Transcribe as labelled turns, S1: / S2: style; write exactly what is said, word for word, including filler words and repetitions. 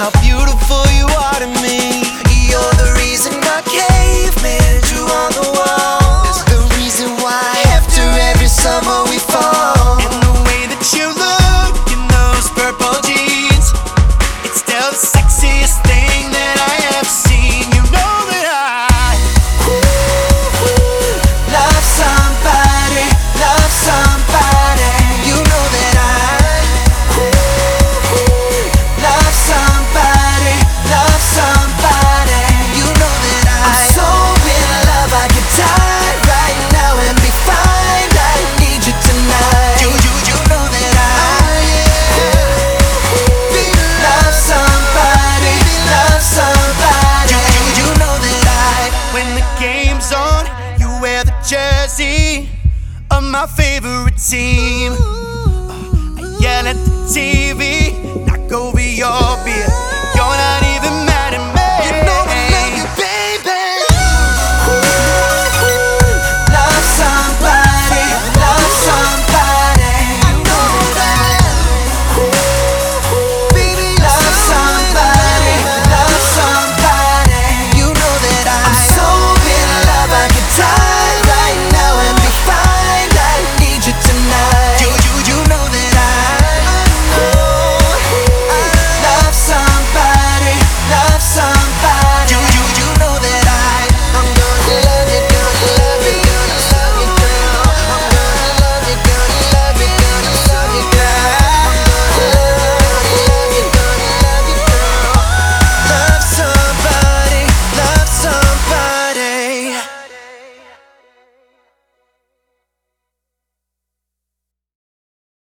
S1: how beautiful you are to me. You're the reason our cavemen drew on the walls, the reason why after every summer we fall. And the way that you look in those purple jeans, it's still the sexiest thing that I have seen. You know that I ooh, ooh, love somebody, love somebody. You know that I ooh, ooh, love somebody, love somebody. You know that I I'm so in love I could die right now and be fine. I need you tonight. You, you, you know that I yeah, ooh, love somebody, love somebody. You, you, you know that I when the game's on, you wear the jersey of my favorite team.